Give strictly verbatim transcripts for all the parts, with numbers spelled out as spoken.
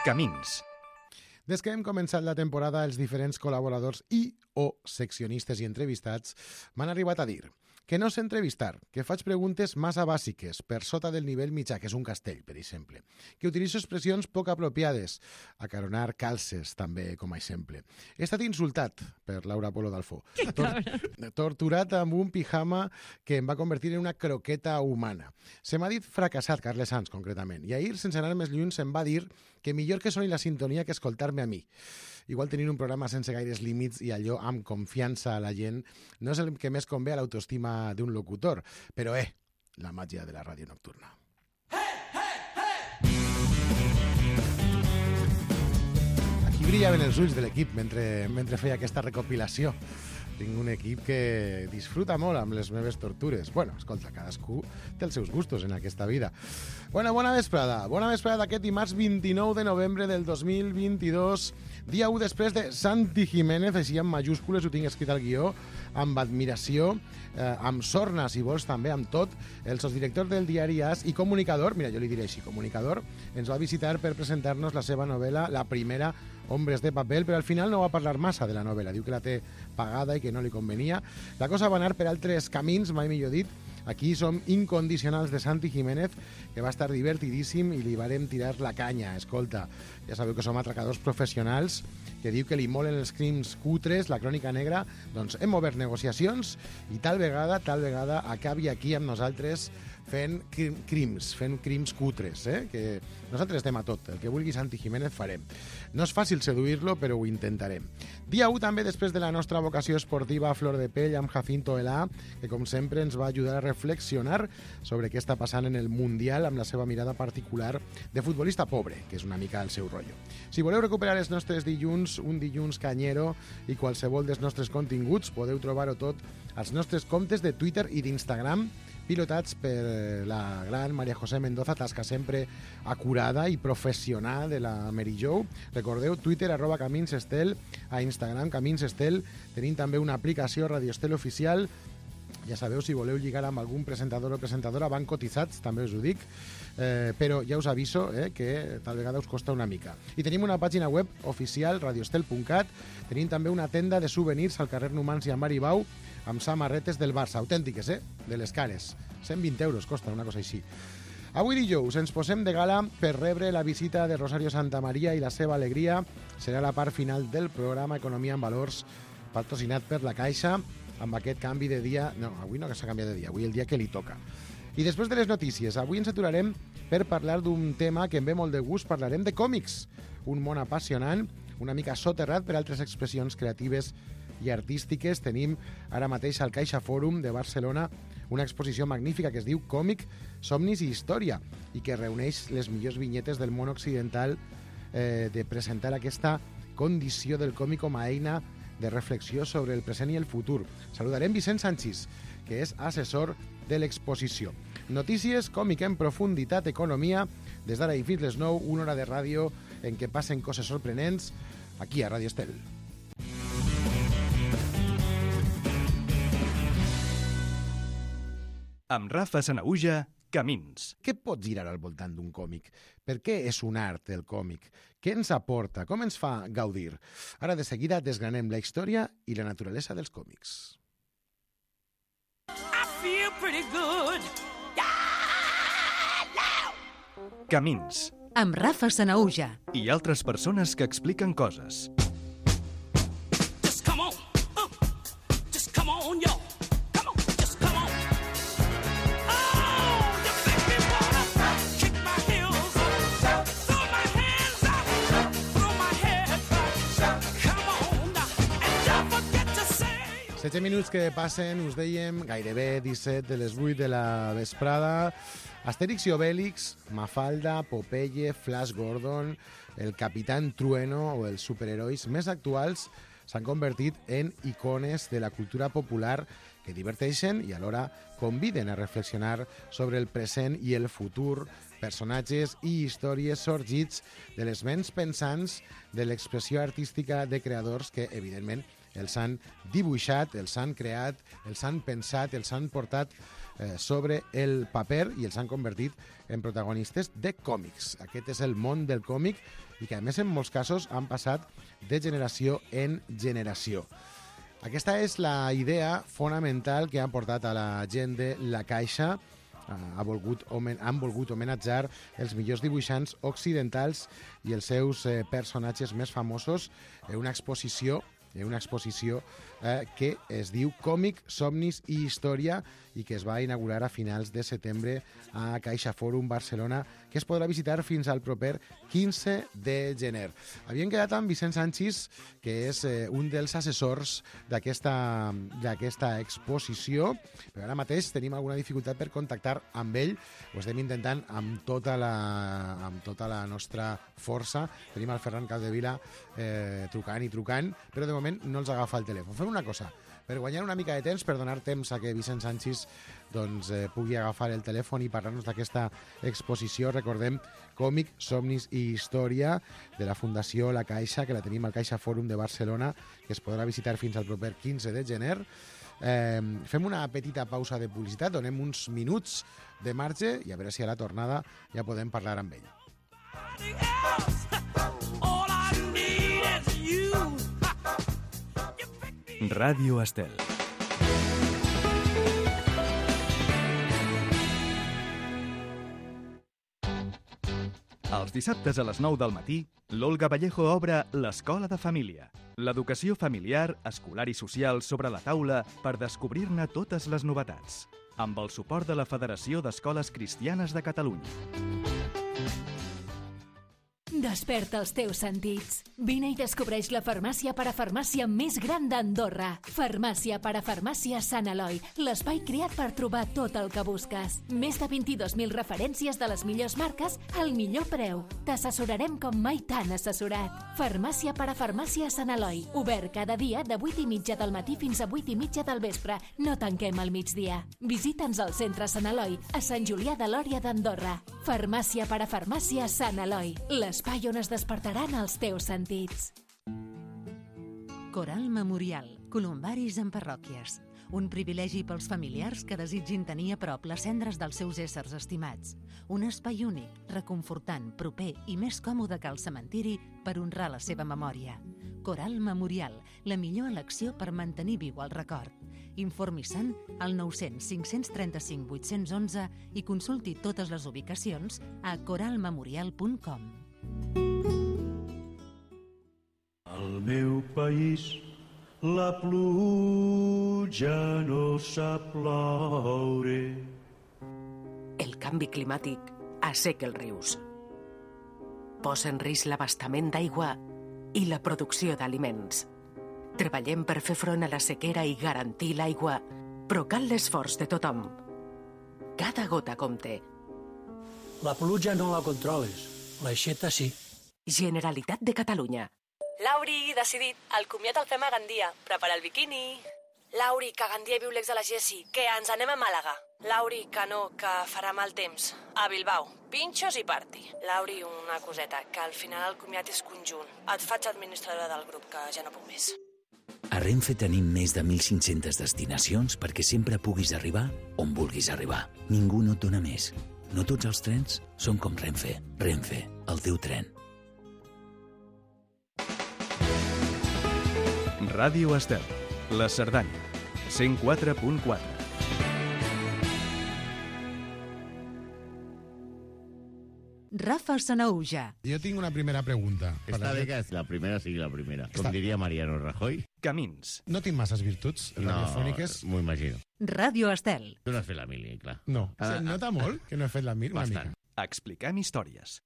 Camins. Des que hem començat la temporada, els diferents col·laboradors i o seccionistes i entrevistats m'han arribat a dir que no sé entrevistar, que faig preguntes massa bàsiques, per sota del nivell mitjà, que és un castell, per exemple, que utilitzo expressions poc apropiades, acaronar calces, també, com a exemple. He estat insultat per Laura Polo d'Alfó, Tor torturat amb un pijama que em va convertir en una croqueta humana. Se m'ha dit fracassat, Carles Sanz, concretament, i ahir, sense anar més lluny, se'm va dir que millor que soni la sintonia que escoltar-me a mi. Igual tenir un programa sense gaires límits i allò amb confiança a la gent no és el que més convé a l'autoestima d'un locutor, però eh, la màgia de la ràdio nocturna. Hey, hey, hey! Aquí brillaven els ulls de l'equip mentre, mentre feia aquesta recopilació. Tinc un equip que disfruta molt amb les meves tortures. Bueno, escolta, cadascú té els seus gustos en aquesta vida. Bueno, bona vesprada. Bona vesprada d'aquest dimarts vint-i-nou de novembre del dos mil vint-i-dos, dia u després de Santi Jiménez, així en majúscules, ho tinc escrit al guió, amb admiració, eh, amb sorna, si vols, també, amb tot. El sosdirector del diari As i comunicador, mira, jo li diré així, comunicador, ens va visitar per presentar-nos la seva novel·la, la primera, Hombres de Papel, però al final no va parlar massa de la novel·la. Diu que la té pagada i que no li convenia. La cosa va anar per altres camins, mai millor dit. Aquí som incondicionals de Santi Jiménez, que va estar divertidíssim i li varem tirar la canya. Escolta, ja sabeu que som atracadors professionals, que diu que li molen els crims cutres, la crònica negra. Doncs hem obert negociacions i tal vegada, tal vegada acabi aquí amb nosaltres fent crims, fent crims cutres, eh? Que nosaltres estem a tot, el que vulgui Santi Jiménez farem. No és fàcil seduir-lo, però ho intentarem. Dia u també després de la nostra vocació esportiva a flor de pell amb Jacinto Elà, que com sempre ens va ajudar a reflexionar sobre què està passant en el Mundial amb la seva mirada particular de futbolista pobre, que és una mica el seu rotllo. Si voleu recuperar els nostres dilluns, un dilluns canyero i qualsevol dels nostres continguts, podeu trobar-ho tot als nostres comptes de Twitter i d'Instagram, pilotats per la gran Maria José Mendoza, tasca sempre acurada i professional de la Mary Jo. Recordeu, Twitter, arroba Camins Estel, a Instagram, Camins Estel. Tenim també una aplicació Radio Estel oficial. Ja sabeu, si voleu lligar amb algun presentador o presentadora, van cotitzats, també us ho dic, eh, però ja us aviso eh, que tal vegada us costa una mica. I tenim una pàgina web oficial, radioestel punt cat, tenim també una tenda de souvenirs al carrer Numància a Maribau, amb samarretes del Barça, autèntiques, eh? De les cares. cent vint euros costa, una cosa així. Avui dijous ens posem de gala per rebre la visita de Rosario Santamaría i la seva alegria. Serà la part final del programa Economia en Valors, patrocinat per la Caixa, amb aquest canvi de dia... No, avui no s'ha canviat de dia, avui el dia que li toca. I després de les notícies, avui ens aturarem per parlar d'un tema que em ve molt de gust. Parlarem de còmics, un món apassionant, una mica soterrat per altres expressions creatives i artístiques. Tenim ara mateix al Caixa Fòrum de Barcelona una exposició magnífica que es diu Còmic, Somnis i Història i que reuneix les millors vinyetes del món occidental eh, de presentar aquesta condició del còmic com a eina de reflexió sobre el present i el futur. Saludarem Vicent Sanchis, que és assessor de l'exposició. Notícies, còmic en profunditat, economia, des d'ara i fins les nou, una hora de ràdio en què passen coses sorprenents, aquí a Ràdio Estel. Amb Rafa Sanahuja, Camins. Què pots girar al voltant d'un còmic? Per què és un art, el còmic? Què ens aporta? Com ens fa gaudir? Ara de seguida desgranem la història i la naturalesa dels còmics. I feel pretty good. Yeah, now. Camins. Amb Rafa Sanahuja. I altres persones que expliquen coses. Just come on. Uh, just come on, yo. Come on, just come on. Oh, you make me wanna kick my heels up, throw my hands up, throw my head back. Come on now, and don't forget to say. setze minuts que passen, us dèiem, gairebé disset de les vuit de la vesprada. Astèrix i Obèlix, Mafalda, Popeye, Flash Gordon, el Capitán Trueno o els superherois més actuals s'han convertit en icones de la cultura popular que diverteixen i alhora conviden a reflexionar sobre el present i el futur, personatges i històries sorgits de les ments pensants de l'expressió artística de creadors que, evidentment, els han dibuixat, els han creat, els han pensat, els han portat eh, sobre el paper i els han convertit en protagonistes de còmics. Aquest és el món del còmic i que, a més, en molts casos han passat de generació en generació. Aquesta és la idea fonamental que han portat a la gent de La Caixa. Ha volgut, han volgut homenatjar els millors dibuixants occidentals i els seus eh, personatges més famosos en una exposició una exposició eh, que es diu Còmic, Somnis i Història i que es va inaugurar a finals de setembre a Caixa Fòrum Barcelona, que es podrà visitar fins al proper quinze de gener. Havíem quedat amb Vicent Sanchis, que és eh, un dels assessors d'aquesta d'aquesta exposició, però ara mateix tenim alguna dificultat per contactar amb ell. Ho estem intentant amb tota la, amb tota la nostra força. Tenim el Ferran Capdevila eh, trucant i trucant, però de moment no els agafa el telèfon. Fem una cosa, per guanyar una mica de temps, per donar temps a que Vicent Sanchis doncs, eh, pugui agafar el telèfon i parlar-nos d'aquesta exposició. Recordem, Còmic, Somnis i Història, de la Fundació La Caixa, que la tenim al Caixa Fòrum de Barcelona, que es podrà visitar fins al proper quinze de gener. Eh, fem una petita pausa de publicitat, donem uns minuts de marge i a veure si a la tornada ja podem parlar amb ell. Ràdio Estel. Els dissabtes a les nou del matí, l'Olga Vallejo obre l'Escola de Família. L'educació familiar, escolar i social sobre la taula per descobrir-ne totes les novetats. Amb el suport de la Federació d'Escoles Cristianes de Catalunya. Desperta els teus sentits. Vine i descobreix la farmàcia parafarmàcia més gran d'Andorra. Farmàcia parafarmàcia Sant Eloi, l'espai creat per trobar tot el que busques. Més de vint-i-dos mil referències de les millors marques al millor preu. T'assessorarem com mai t'han assessorat. Farmàcia parafarmàcia Sant Eloi, obert cada dia de vuit i mitja del matí fins a vuit i mitja del vespre. No tanquem al migdia. Visita'ns al centre Sant Eloi, a Sant Julià de Lòria d'Andorra. Farmàcia parafarmàcia Sant Eloi, l'espai on es despertaran els teus sentits. Coral Memorial, columbaris en parròquies. Un privilegi pels familiars que desitgin tenir a prop les cendres dels seus éssers estimats. Un espai únic, reconfortant, proper i més còmode que el cementiri per honrar la seva memòria. Coral Memorial, la millor elecció per mantenir viu el record. Informi-se'n al nou cents cinc cents trenta-cinc vuit-cents onze i consulti totes les ubicacions a coral memorial punt com. Al meu país la pluja no sap ploure. El canvi climàtic asseca els rius. Posa en risc l'abastament d'aigua i la producció d'aliments. Treballem per fer front a la sequera i garantir l'aigua, però cal l'esforç de tothom. Cada gota compte. La pluja no la controles, l'aixeta sí. Generalitat de Catalunya. Lauri, decidit, el comiat el fem a Gandia. Prepara el biquini. Lauri, que a Gandia viu l'ex de la Jessi. Que ens anem a Màlaga. Lauri, que no, que farà mal temps. A Bilbao, pinxos i party. Lauri, una coseta, que al final el comiat és conjunt. Et faig administradora del grup, que ja no puc més. A Renfe tenim més de mil cinc-centes destinacions perquè sempre puguis arribar on vulguis arribar. Ningú no et dona més. No tots els trens són com Renfe. Renfe, el teu tren. Ràdio Estel, la Cerdanya, cent quatre punt quatre. Rafa Sanaúja. Jo tinc una primera pregunta. Esta vez que la primera sigui la primera. Com Esta... diria Mariano Rajoy. Camins. No tinc masses virtuts radiofòniques. No, m'ho imagino. Ràdio Estel. Tu no has fet la mili, clar. No. Ah, Se nota ah, molt que no he fet la mili. Bastant. Expliquem històries.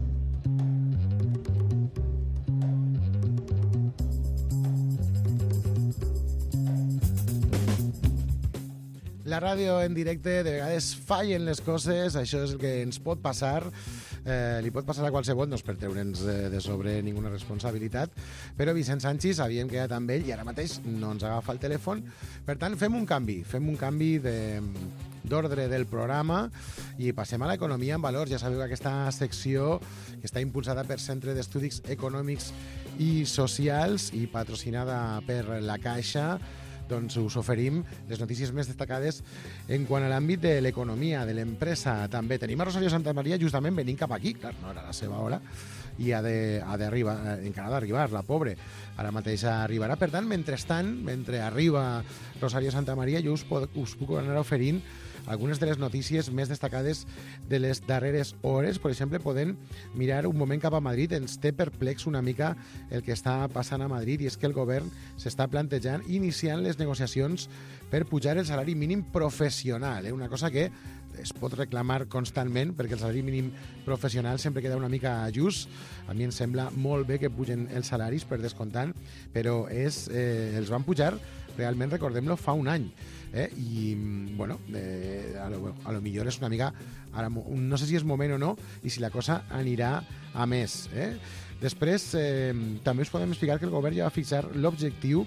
La ràdio en directe, de vegades fallen les coses, això és el que ens pot passar, eh, li pot passar a qualsevol, no és per treure'ns de, de sobre ninguna responsabilitat, però Vicent Sanchis havíem quedat amb ell i ara mateix no ens agafa el telèfon, per tant fem un canvi, fem un canvi de, d'ordre del programa i passem a l'economia en valors. Ja sabeu que aquesta secció que està impulsada per Centre d'Estudis Econòmics i Socials i patrocinada per la Caixa, doncs us oferim les notícies més destacades en quant a l'àmbit de l'economia, de l'empresa. També tenim a Rosario Santamaría justament venint cap aquí, clar, no era la seva hora, i ha d'arribar, encara ha d'arribar, la pobre. Ara mateix arribarà. Per tant, mentrestant, mentre arriba Rosario Santamaría, jo us, pot, us puc anar oferint algunes de les notícies més destacades de les darreres hores. Per exemple, podem mirar un moment cap a Madrid. Ens té perplex una mica el que està passant a Madrid, i és que el govern s'està plantejant iniciant les negociacions per pujar el salari mínim professional, eh? Una cosa que es pot reclamar constantment, perquè el salari mínim professional sempre queda una mica just. A mi em sembla molt bé que pugen els salaris, per descomptant, però és, eh, els van pujar realment, recordem-lo, fa un any. Eh? I, bueno, eh, a, lo, a lo millor és una mica... Ara, no sé si és moment o no, i si la cosa anirà a més. Eh? Després, eh, també us podem explicar que el govern ja va fixar l'objectiu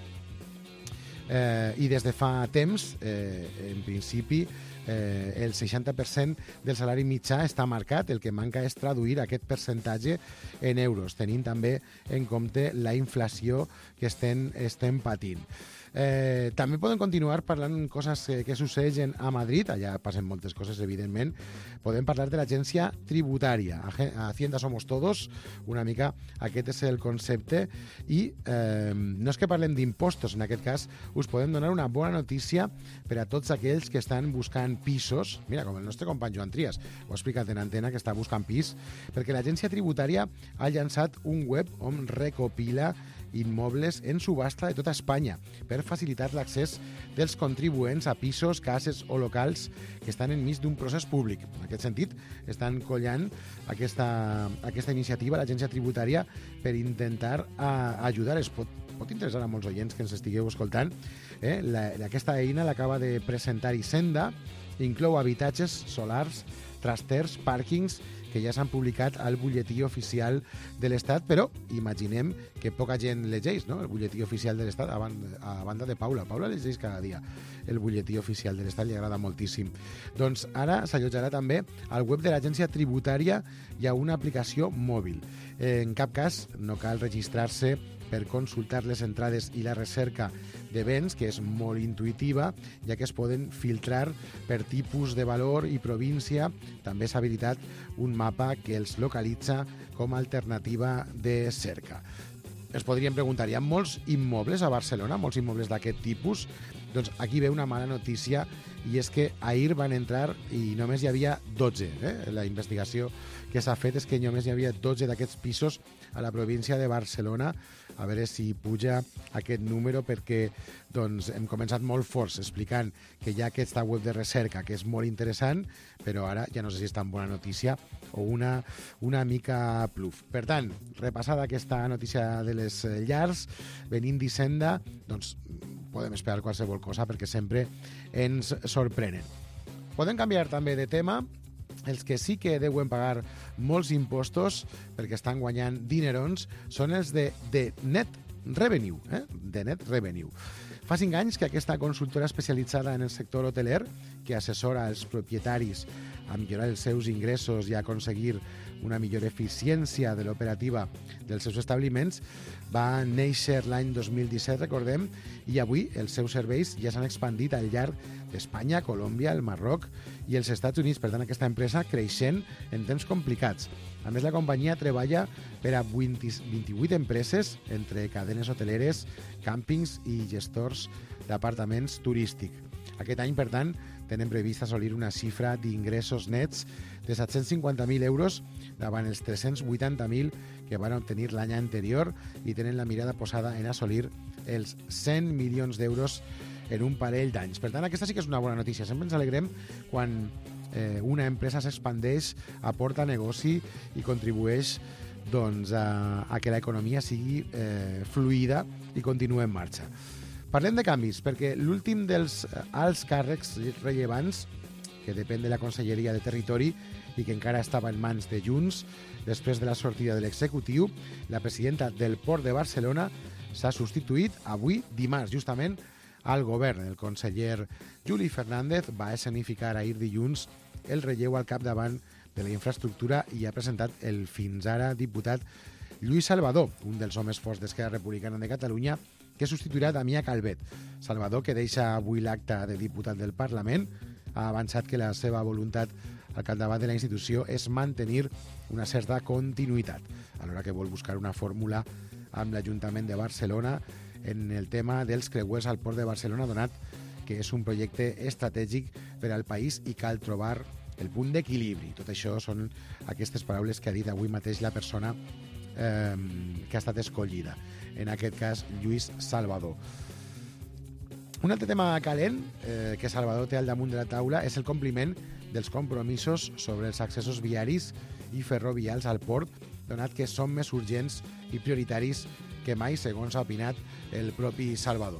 eh, i des de fa temps, eh, en principi, eh, el seixanta per cent del salari mitjà està marcat. El que manca és traduir aquest percentatge en euros, tenint també en compte la inflació que estem, estem patint. Eh, també podem continuar parlant coses que, que succeeixen a Madrid. Allà passen moltes coses, evidentment. Podem parlar de l'agència tributària. Hacienda somos todos, una mica aquest és el concepte. I eh, no és que parlem d'impostos, en aquest cas us podem donar una bona notícia per a tots aquells que estan buscant pisos. Mira, com el nostre company Joan Trias, ho ha explicat en antena, que està buscant pis, perquè l'agència tributària ha llançat un web on recopila immobles en subhasta de tota Espanya per facilitar l'accés dels contribuents a pisos, cases o locals que estan enmig d'un procés públic. En aquest sentit, estan collant aquesta, aquesta iniciativa l'agència tributària per intentar a, ajudar. Es pot, pot interessar a molts oients que ens estigueu escoltant. Eh? La, aquesta eina l'acaba de presentar Hisenda, inclou habitatges solars, trasters, pàrquings, que ja s'han publicat al butlletí oficial de l'Estat, però imaginem que poca gent llegeix, no?, el butlletí oficial de l'Estat, a banda, a banda de Paula. Paula llegeix cada dia el butlletí oficial de l'Estat, li agrada moltíssim. Doncs ara s'allotjarà també al web de l'agència tributària i a una aplicació mòbil. En cap cas no cal registrar-se per consultar les entrades i la recerca de béns, que és molt intuïtiva, ja que es poden filtrar per tipus de valor i província. També s'ha habilitat un mapa que els localitza com a alternativa de cerca. Es podrien preguntar, hi ha molts immobles a Barcelona, molts immobles d'aquest tipus? Doncs aquí ve una mala notícia, i és que ahir van entrar i només hi havia dotze. Eh? La investigació que s'ha fet és que només hi havia dotze d'aquests pisos a la província de Barcelona. A veure si puja aquest número, perquè doncs, hem començat molt forts explicant que hi ha aquesta web de recerca que és molt interessant, però ara ja no sé si és tan bona notícia o una, una mica pluf. Per tant, repassada aquesta notícia de les llars, venint d'Hisenda, doncs podem esperar qualsevol cosa perquè sempre ens sorprenen. Podem canviar també de tema. Els que sí que deuen pagar molts impostos perquè estan guanyant dinerons són els de, de Net Revenue. Eh? De Net Revenue. Fa cinc anys que aquesta consultora especialitzada en el sector hoteler, que assessora els propietaris a millorar els seus ingressos i a aconseguir una millor eficiència de l'operativa dels seus establiments, va néixer l'any dos mil disset, recordem, i avui els seus serveis ja s'han expandit al llarg d'Espanya, Colòmbia, el Marroc i els Estats Units. Per tant, aquesta empresa creixent en temps complicats. A més, la companyia treballa per a vint-i-vuit empreses, entre cadenes hoteleres, càmpings i gestors d'apartaments turístics. Aquest any, per tant, tenen previst assolir una xifra d'ingressos nets de set-cents cinquanta mil euros davant els tres-cents vuitanta mil que van obtenir l'any anterior, i tenen la mirada posada en assolir els cent milions d'euros en un parell d'anys. Per tant, aquesta sí que és una bona notícia. Sempre ens alegrem quan eh, una empresa s'expandeix, aporta negoci i contribueix doncs, a, a que l'economia sigui eh, fluida i continuï en marxa. Parlem de canvis, perquè l'últim dels alts càrrecs rellevants, que depèn de la Conselleria de Territori i que encara estava en mans de Junts, després de la sortida de l'executiu, la presidenta del Port de Barcelona s'ha substituït avui, dimarts, justament, al govern. El conseller Juli Fernández va escenificar ahir dilluns el relleu al capdavant de la infraestructura i ha presentat el fins ara diputat Lluís Salvador, un dels homes forts d'Esquerra Republicana de Catalunya, que substituirà Damià Calvet. Salvador, que deixa avui l'acte de diputat del Parlament, ha avançat que la seva voluntat al capdavant de la institució és mantenir una certa continuïtat, alhora que vol buscar una fórmula amb l'Ajuntament de Barcelona en el tema dels creuers al port de Barcelona, donat que és un projecte estratègic per al país i cal trobar el punt d'equilibri. Tot això són aquestes paraules que ha dit avui mateix la persona eh, que ha estat escollida, en aquest cas Lluís Salvador. Un altre tema calent eh, que Salvador té al damunt de la taula és el compliment dels compromisos sobre els accessos viaris i ferrovials al port, donat que són més urgents i prioritaris que mai, segons ha opinat el propi Salvador.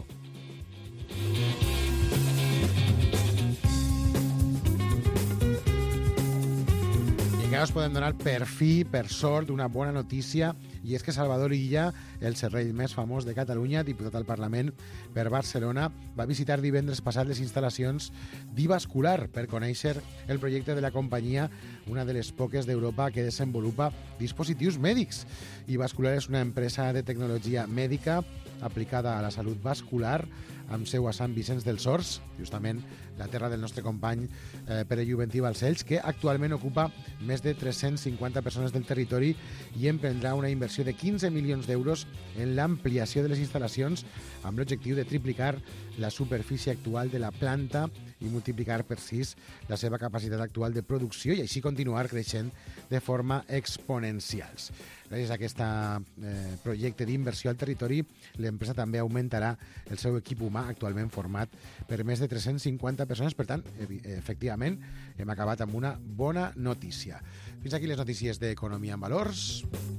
I encara us podem donar per fi, per sort, una bona notícia, i és que Salvador Illa, el serrell més famós de Catalunya, diputat al Parlament per Barcelona, va visitar divendres passat les instal·lacions d'Ivascular per conèixer el projecte de la companyia, una de les poques d'Europa que desenvolupa dispositius mèdics. Ivascular és una empresa de tecnologia mèdica aplicada a la salut vascular, amb seu a Sant Vicenç dels Horts, justament la terra del nostre company eh, Pere Juventí Balcells, que actualment ocupa més de tres-cents cinquanta persones del territori i emprendrà una inversió de quinze milions d'euros en l'ampliació de les instal·lacions amb l'objectiu de triplicar la superfície actual de la planta i multiplicar per sis la seva capacitat actual de producció i així continuar creixent de forma exponencial. Gràcies a aquest eh, projecte d'inversió al territori, l'empresa també augmentarà el seu equip humà, actualment format per més de tres-cents cinquanta persones. Per tant, efectivament, hem acabat amb una bona notícia. Fins aquí les notícies d'Economia en Valors.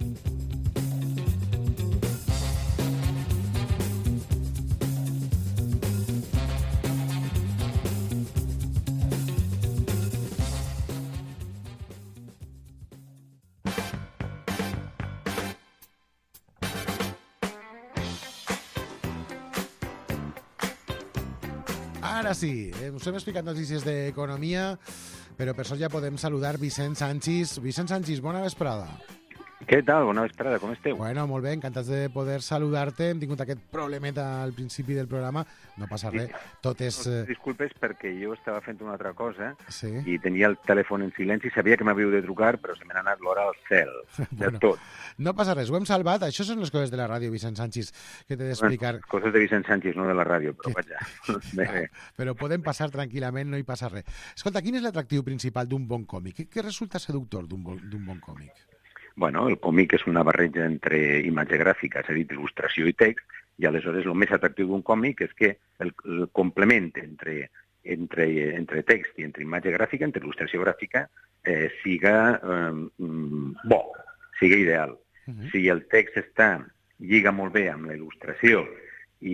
Ara sí, eh, us hem explicat notícies d'economia, però per sort ja podem saludar Vicent Sanchis. Vicent Sanchis, bona vesprada. Què tal? Bona vesprada, com esteu? Bueno, molt bé, encantats de poder saludar-te. Hem tingut aquest problemeta al principi del programa. No passa res, tot és... No, disculpes perquè jo estava fent una altra cosa sí. i tenia el telèfon en silenci, sabia que m'havíeu de trucar, però se m'ha anat l'hora al cel, de bueno, tot. No passa res, ho hem salvat. Això són les coses de la ràdio, Vicent Sanchis, que t'he d'explicar. Bueno, coses de Vicent Sanchis, no de la ràdio, però que... vaja. Però podem passar tranquil·lament, no hi passa res. Escolta, quin és l'atractiu principal d'un bon còmic? Què, què resulta seductor d'un bon, d'un bon còmic? Bueno, el còmic és una barreja entre imatge gràfica, és a dir, il·lustració i text, i aleshores el més atractiu d'un còmic és que el, el complement entre, entre, entre text i entre imatge gràfica, entre il·lustració gràfica, eh, siga eh, bo, siga ideal. Uh-huh. Si el text està, lliga molt bé amb la il·lustració i,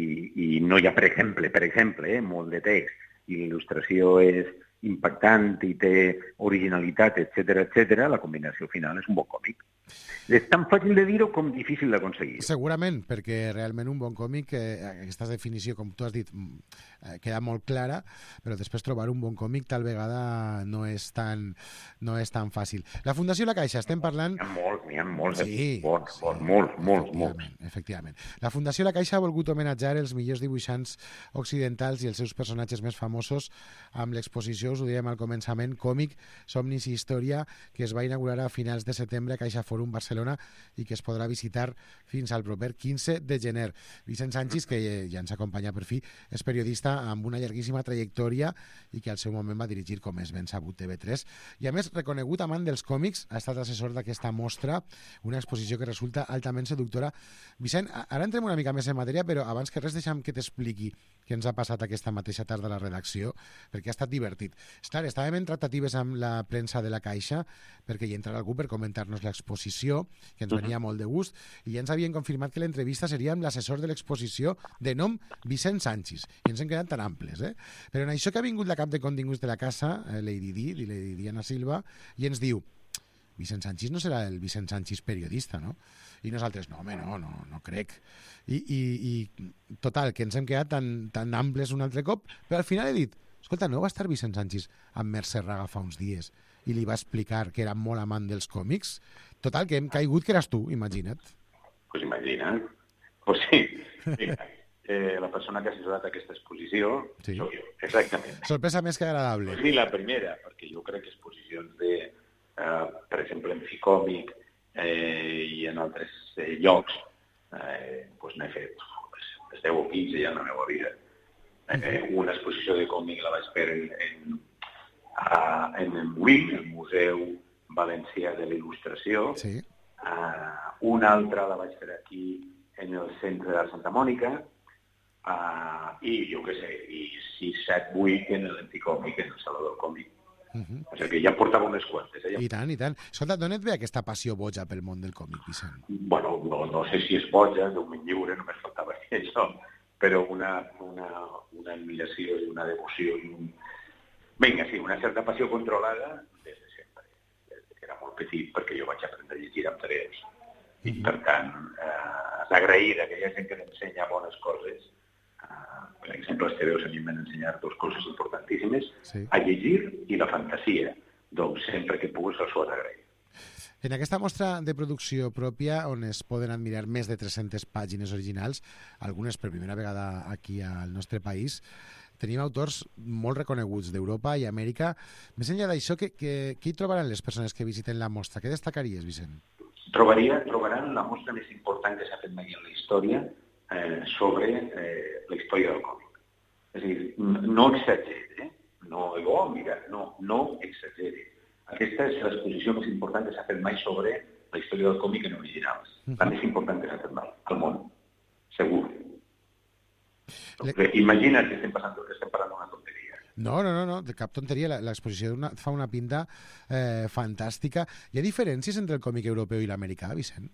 i no hi ha, per exemple, per exemple eh, molt de text i l'il·lustració és impactant i té originalitat, etcètera, etcètera, la combinació final és un bon còmic. És tan fàcil de dir-ho com difícil d'aconseguir. Segurament, perquè realment un bon còmic, eh, aquesta definició, com tu has dit, eh, queda molt clara, però després trobar un bon còmic tal vegada no és tan, no és tan fàcil. La Fundació La Caixa, estem parlant... N'hi ha molts, n'hi ha molts, sí, bons, sí, bons, molts, molts, molts. Efectivament. La Fundació La Caixa ha volgut homenatjar els millors dibuixants occidentals i els seus personatges més famosos amb l'exposició, us ho dèiem al començament, Còmic, Somnis i Història, que es va inaugurar a finals de setembre a Caixa Fòrum Barcelona i que es podrà visitar fins al proper quinze de gener. Vicent Sanchis, que ja ens acompanya per fi, és periodista amb una llarguíssima trajectòria i que al seu moment va dirigir, com és ben sabut, T V tres. I a més, reconegut amant dels còmics, ha estat assessor d'aquesta mostra, una exposició que resulta altament seductora. Vicent, ara entrem una mica més en matèria, però abans que res deixa'm que t'expliqui què ens ha passat aquesta mateixa tarda a la redacció, perquè ha estat divertit. Esclar, estàvem en tractatives amb la premsa de la Caixa, perquè hi entrarà algú per comentar-nos l'exposició, que ens venia molt de gust, i ja ens havien confirmat que l'entrevista seria amb l'assessor de l'exposició de nom Vicent Sanchis, i ens hem quedat tan amples, eh? Però en això que ha vingut la cap de continguts de la casa, eh, Lady Di, Lady Diana Silva, i ens diu: Vicent Sanchis no serà el Vicent Sanchis periodista, no? I nosaltres, no, home, no, no, no crec. I, i, i total, que ens hem quedat tan, tan amples un altre cop, però al final he dit, escolta, no va estar Vicent Sanchis amb Mercè Raga fa uns dies i li va explicar que era molt amant dels còmics? Total, que hem caigut que eres tu, imagina't. Pues imagina't. Pues sí, mira, eh, la persona que ha assessorat aquesta exposició sí. Soc jo, exactament. Sorpresa més que agradable. Pues ni la primera, perquè jo crec que exposicions de, eh, per exemple, en Ficòmic eh, i en altres eh, llocs, eh, pues n'he fet pues, deu o quinze ja en la meva vida. Eh, una exposició de còmic la vaig fer en, en, a, en el M U I, el Museu Valencià de la Il·lustració. Sí. Uh, una altra la vaig fer aquí en el centre de Santa Mònica, uh, i jo què sé, i sis, set, vuit en l'Anticòmic, en el Saló del Còmic. Uh -huh. O sigui que ja portava unes quantes. Eh? Ja... I tant, i tant. Escolta, d'on et ve aquesta passió boja pel món del còmic, Vicent? Bueno, no, no sé si és boja, Déu me'n lliure, només faltava dir això, però una, una, una admiració i una devoció i un... Vinga, sí, una certa passió controlada des de sempre, des que era molt petit, perquè jo vaig aprendre a llegir amb tres. I, per tant, eh, d'agrair a aquella gent que t'ensenya bones coses. Eh, per exemple, els tebeus a mi m'han ensenyat dues coses importantíssimes, sí. A llegir i la fantasia. Doncs sempre que puguis els ho has d'agrair. En aquesta mostra de producció pròpia, on es poden admirar més de tres-centes pàgines originals, algunes per primera vegada aquí al nostre país, tenim autors molt reconeguts d'Europa i Amèrica. Més enllà d'això, què, què, què hi trobaran les persones que visiten la mostra? Què destacaries, Vicent? Trobaria, trobaran la mostra més important que s'ha fet mai en la història eh, sobre eh, la història del còmic. És a dir, no exagere, eh? No, oh, mira, no, no exagere. Aquesta és l'exposició més important que s'ha fet mai sobre la història del còmic en originals. La més important que s'ha fet mai, al món. Segur. Le... Imagina't que estem, passant, que estem parlant d'una tonteria. No, no, no, no, de cap tonteria. L'exposició una, fa una pinta eh, fantàstica. Hi ha diferències entre el còmic europeu i l'americà, Vicent?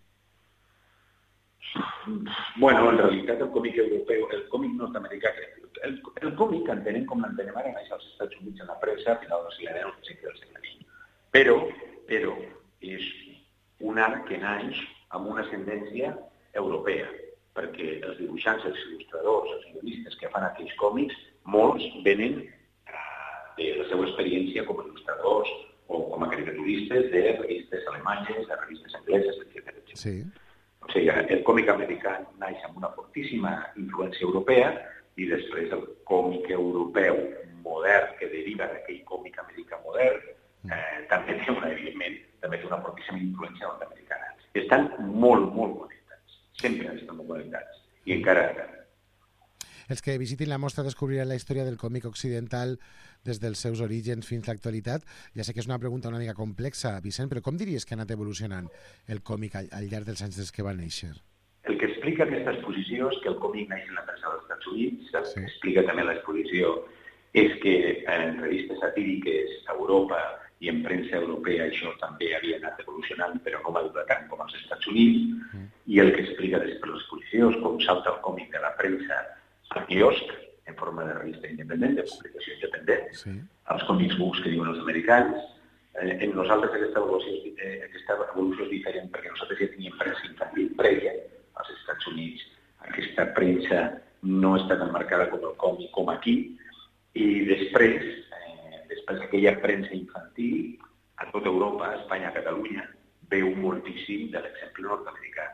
Bueno, en realitat el còmic europeu, el còmic nord-americà, el, el còmic entenem com l'entenem ara, naix als Estats Units en la premsa a final del segle deu, al principi del segle vint. Però, però és un art que naix amb una ascendència europea, perquè els dibuixants, els il·lustradors, els guionistes que fan aquells còmics, molts venen de la seva experiència com a il·lustradors o com a caricaturistes de revistes alemanyes, de revistes angleses, etcètera. Sí. O sigui, el còmic americà naix amb una fortíssima influència europea i després el còmic europeu modern que deriva d'aquell còmic americà modern eh, també té una, evidentment, també té una fortíssima influència nord-americana. Estan molt, molt connectats. Sempre estan molt connectats. I encara ara. Els que visitin la mostra descobriran la història del còmic occidental des dels seus orígens fins a l'actualitat. Ja sé que és una pregunta una mica complexa, Vicent, però com diries que ha anat evolucionant el còmic al, al llarg dels anys des que va néixer? El que explica aquesta exposició és que el còmic naix en la premsa dels Estats Units, el sí. que explica també l'exposició és que en revistes satíriques a Europa i en premsa europea això també havia anat evolucionant, però no va durar tant com als Estats Units, mm. i el que explica després l'exposició és com salta el còmic de la premsa al quiosc, en forma de revista independent, de publicació independent, sí. als comics books que diuen els americans. Eh, en nosaltres aquesta evolució, eh, aquesta evolució és diferent perquè nosaltres ja teníem premsa infantil prèvia als Estats Units. Aquesta premsa no està tan marcada com el còmic com aquí, i després, eh, després d'aquella premsa infantil, a tota Europa, a Espanya, a Catalunya, veu moltíssim de l'exemple nord-americà.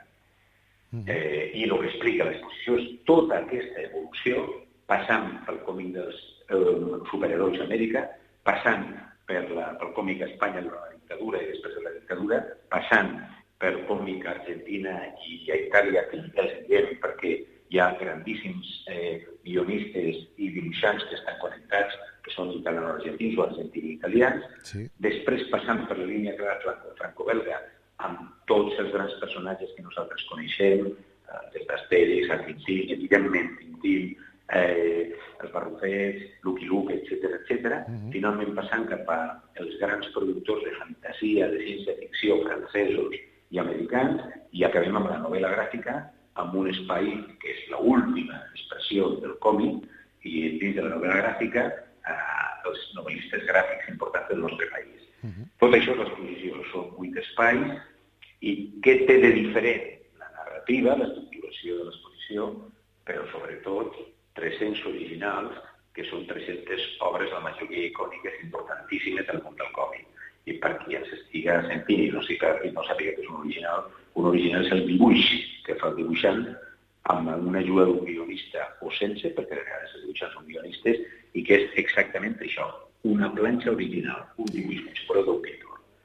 Eh, I el que explica l'exposició és tota aquesta evolució, passant pel còmic dels eh, superherois d'Amèrica, passant per la, pel còmic a Espanya durant la dictadura i després de la dictadura, passant per còmic a Argentina i a Itàlia, que els diem perquè hi ha grandíssims eh, guionistes i dibuixants que estan connectats, que són italiano-argentins o argentini-italians, sí. Després passant per la línia franco-belga, amb tots els grans personatges que nosaltres coneixem, eh, des d'Astèrix, a Tintín, evidentment Tintín, eh, els Barrufets, Lucky Luke, etcètera, etcètera, uh-huh. finalment passant cap als grans productors de fantasia, de ciència-ficció francesos i americans, i acabem amb la novel·la gràfica, amb un espai que és l'última expressió del còmic, i dins de la novel·la gràfica, eh, els novel·listes gràfics importants del nostre país. Uh-huh. Tot això és l'exposició, són vuit espais, i què té de diferent? La narrativa, l'estructuració de l'exposició, però sobretot tres-cents originals, que són tres-centes obres, la majoria icòniques, importantíssimes del món del còmic. I per qui ens estiga sentint i no, i no sàpiga que és un original, un original és el dibuix que fa el dibuixant, amb una ajuda d'un guionista o sense, perquè a vegades els dibuixants són guionistes, i que és exactament això, una planxa original, un dibuix, com si fos d'un pintor.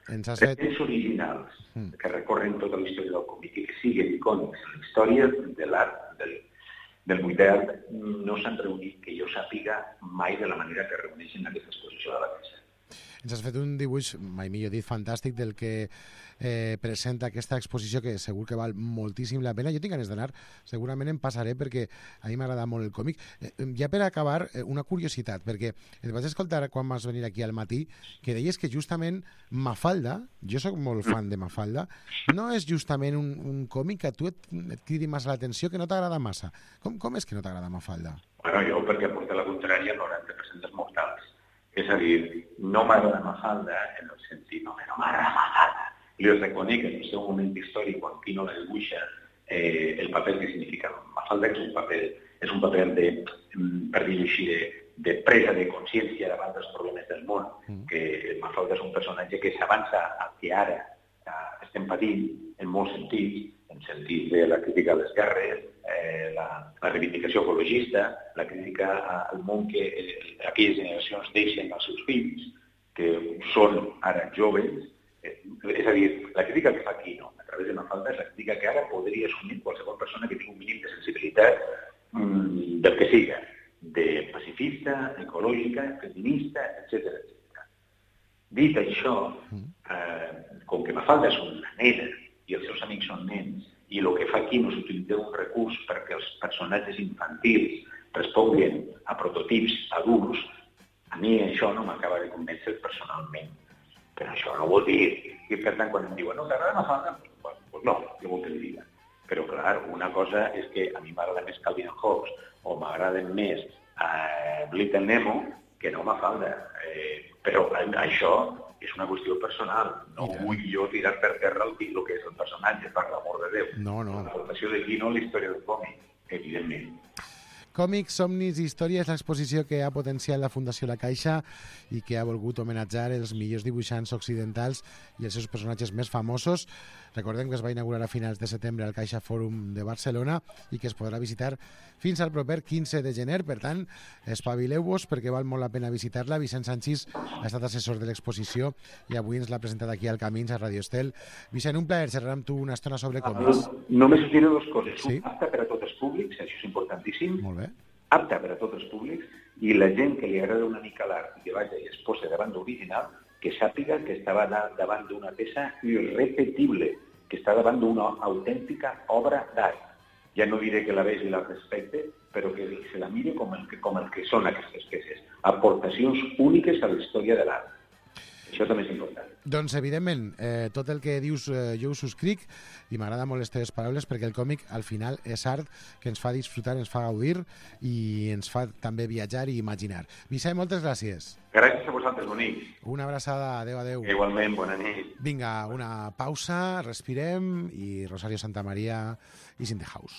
Tres originals que recorren tota la història del còmic i que siguin icònics en la història de l'art del, del modern no s'han reunit, que jo sàpiga, mai de la manera que reuneixen aquesta exposició de la Caixa. Ens has fet un dibuix, mai millor dit, fantàstic del que eh, presenta aquesta exposició, que segur que val moltíssim la pena. Jo tinc ganes d'anar, segurament em passaré perquè a mi m'agrada molt el còmic. Eh, ja per acabar, eh, una curiositat, perquè et vaig escoltar quan vas venir aquí al matí que deies que justament Mafalda, jo sóc molt fan de Mafalda, no és justament un, un còmic que a tu et, et cridi massa l'atenció, que no t'agrada massa. Com, com és que no t'agrada Mafalda? Bueno, jo perquè porta la contrària al noranta per cent dels mortals. És a dir, no m'agrada Mafalda en el sentit, no, no m'agrada Mafalda. Li reconec en el seu moment històric, quan Quino la dibuixa, eh, el paper que significa Mafalda, que és un paper, és un paper de, per dir-ho així, de, de presa de consciència davant dels problemes del món, mm. que Mafalda és un personatge que s'avança al que ara estem patint en molts sentits, en sentit de la crítica a les guerres, eh, la, la reivindicació ecologista, la crítica al món que eh, aquelles generacions deixen als seus fills, que són ara joves. Eh, és a dir, la crítica que fa Quino a través de Mafalda és la crítica que ara podria assumir qualsevol persona que tingui un mínim de sensibilitat mm, del que siga, de pacifista, ecològica, feminista, etcètera, etcètera. Dit això, eh, com que Mafalda és una nena i els seus amics són nens, i el que fa Quino és utilitzar un recurs perquè els personatges infantils responguin a prototips adults, a mi això no m'acaba de convèncer personalment. Però això no vol dir que, per tant, quan em diuen no, t'agrada Mafalda? Bueno, doncs no, jo vol que li diga. Però, clar, una cosa és que a mi m'agrada més Calvin and Hobbes o m'agraden més eh, Little Nemo que no Mafalda. Eh, però això és una qüestió personal. No vull jo tirar per terra el, el que és el personatge, per l'amor de Déu. No, no. L'aportació de Quino a la història del còmic, evidentment. Còmics, somnis i històries, l'exposició que ha potenciat la Fundació La Caixa i que ha volgut homenatjar els millors dibuixants occidentals i els seus personatges més famosos. Recordem que es va inaugurar a finals de setembre al Caixa Fòrum de Barcelona i que es podrà visitar fins al proper quinze de gener. Per tant, espavileu-vos perquè val molt la pena visitar-la. Vicent Sanchis ha estat assessor de l'exposició i avui ens l'ha presentat aquí al Camins, a Radio Estel. Vicent, un plaer xerrar amb tu una estona sobre còmics. Només us diré dues coses. Sí? Apte per a tots els públics, això és importantíssim. Molt bé. Apte per a tots els públics, i la gent que li agrada una mica l'art i que vagi i es posa davant d'original, que sàpiga que estava davant d'una peça irrepetible, que està davant d'una autèntica obra d'art. Ja no diré que la vegi i la respecte, però que se la mire com el que, com el que són aquestes peces. Aportacions úniques a la història de l'art. Això també és important. Doncs, evidentment, eh, tot el que dius eh, jo ho subscric i m'agrada molt les teves paraules perquè el còmic, al final, és art que ens fa disfrutar, ens fa gaudir i ens fa també viatjar i imaginar. Vicent, moltes gràcies. Gràcies a vosaltres, bonic. Una abraçada, adeu, adeu. Igualment, bona nit. Vinga, una pausa, respirem i Rosario Santamaría i In the House.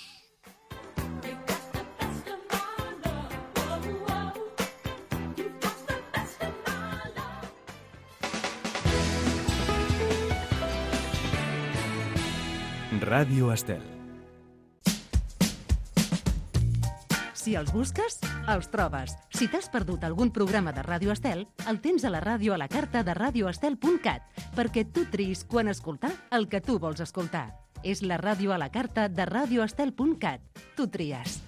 Ràdio Estel. Si els busques, els trobes. Si t'has perdut algun programa de Ràdio Estel, el tens a la ràdio a la carta de radio estel punt cat, perquè tu triïs quan escoltar el que tu vols escoltar. És la ràdio a la carta de radio estel punt cat. Tu tries.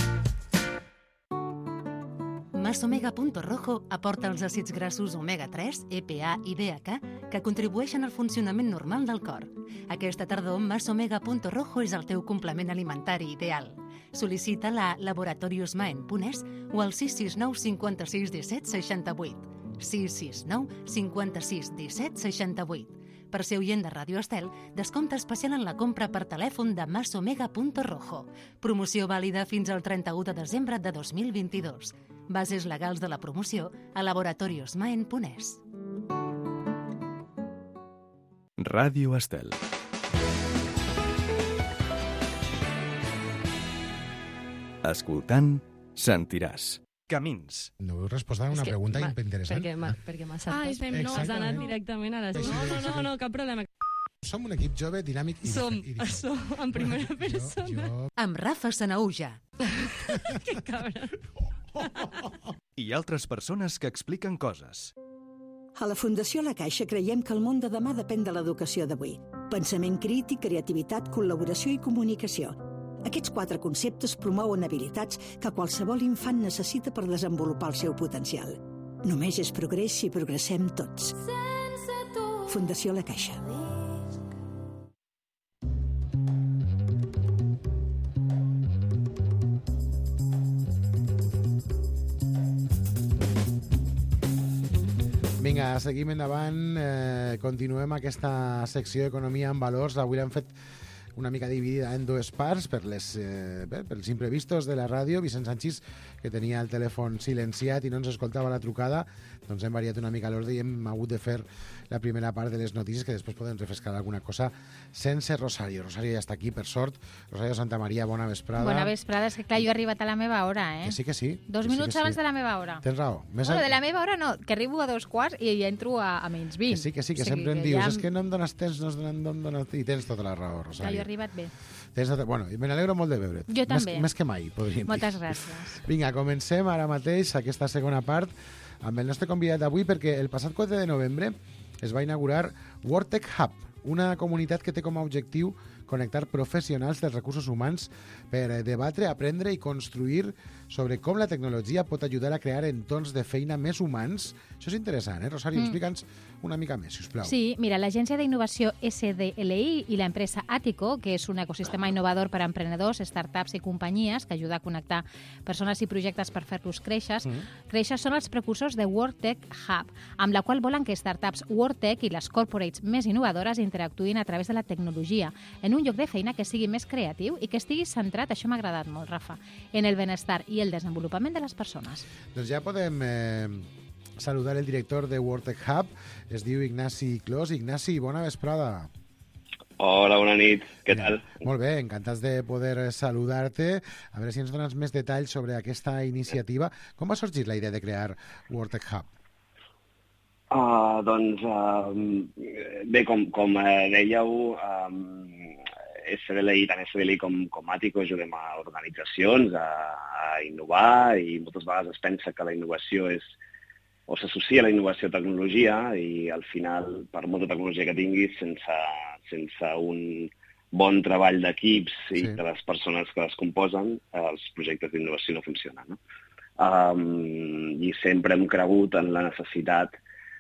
Masomega.rojo aporta els àcids grassos omega tres, E P A i D H A que contribueixen al funcionament normal del cor. Aquesta tardor, Masomega.rojo és el teu complement alimentari ideal. Sol·licita-la a laboratorios maen punt es o al sis sis nou cinquanta-sis disset seixanta-vuit. sis sis nou cinquanta-sis disset seixanta-vuit. Per ser oient de Ràdio Estel, descompte especial en la compra per telèfon de Masomega.rojo. Promoció vàlida fins al trenta-u de desembre de dos mil vint-i-dos. Bases legals de la promoció a laboratorios maen punt es. Ràdio Estel. Escoltant, sentiràs. Camins. No heu respost a una És que pregunta m'ha- interessant. Perquè m'ha perquè m'ha saltat. Ah, és ben- no, Has anat Exactament. directament a les... Sí, sí, No, no, sí, no, sí. no, cap problema. Som un equip jove, dinàmic i Som, dife- i diferent. som en primera Jo- persona. jo- Amb Rafa Sanauja. Que cabra. I altres persones que expliquen coses. A la Fundació La Caixa creiem que el món de demà depèn de l'educació d'avui. Pensament crític, creativitat, col·laboració i comunicació. Aquests quatre conceptes promouen habilitats que qualsevol infant necessita per desenvolupar el seu potencial. Només és progrés si progressem tots. Fundació La Caixa. Vinga, seguim endavant. Eh, continuem aquesta secció d'Economia en Valors. Avui l'hem fet una mica dividida en dues parts per les, eh, bé, pels imprevistos de la ràdio. Vicent Sanchís, que tenia el telèfon silenciat i no ens escoltava la trucada, doncs hem variat una mica l'ordre i hem hagut de fer la primera part de les notícies, que després podem refrescar alguna cosa sense Rosario. Rosario ja està aquí, per sort. Rosario Santamaria, bona vesprada. Bona vesprada, és que clar, jo he arribat a la meva hora, eh? Que sí, que sí. Dos que sí, minuts que sí. abans de la meva hora. Tens raó. Més Bueno, a- de la meva hora no, que arribo a dos quarts i ja entro a, a menys vint. Que sí, que sí, que O sigui sempre em que dius, ja és que no em dones temps, no em dones, no em dones... I tens tota la raó, Ja, Rosario. jo he arribat bé. Tens tota... Bueno, i me n'alegro molt de veure't. Jo també. Més, més que mai, podríem Moltes dir. gràcies. Vinga, comencem ara mateix aquesta segona part amb el nostre convidat d'avui, perquè el passat quatre de novembre es va inaugurar WorldTech Hub, una comunitat que té com a objectiu connectar professionals dels recursos humans per eh, debatre, aprendre i construir sobre com la tecnologia pot ajudar a crear entorns de feina més humans. Això és interessant, eh, Rosario? Mm. Explica'ns una mica més, sisplau. Sí, mira, l'Agència d'Innovació S D L I i l'empresa Atico, que és un ecosistema innovador per a emprenedors, startups i companyies que ajuda a connectar persones i projectes per fer-los créixer, Mm. créixer són els precursors de WorldTech Hub, amb la qual volen que startups WorldTech i les corporates més innovadores interactuïn a través de la tecnologia en un lloc de feina que sigui més creatiu i que estigui centrat, això m'ha agradat molt, Rafa, en el benestar i el desenvolupament de les persones. Doncs ja podem eh, saludar el director de WorldTech Hub, es diu Ignasi Clos. Ignasi, bona vesprada. Hola, bona nit. Què tal? Molt bé, encantats de poder saludar-te. A veure si ens dones més detalls sobre aquesta iniciativa. Com va sorgir la idea de crear WorldTech Hub? Uh, doncs, uh, bé, com, com uh, dèieu, um, S D L I, tant S D L I com, com Atico ajudem a organitzacions a, a innovar i moltes vegades es pensa que la innovació és o s'associa a la innovació a tecnologia i al final, per molta tecnologia que tinguis, sense, sense un bon treball d'equips i Sí. de les persones que les composen, els projectes d'innovació no funcionen. No? Um, I sempre hem cregut en la necessitat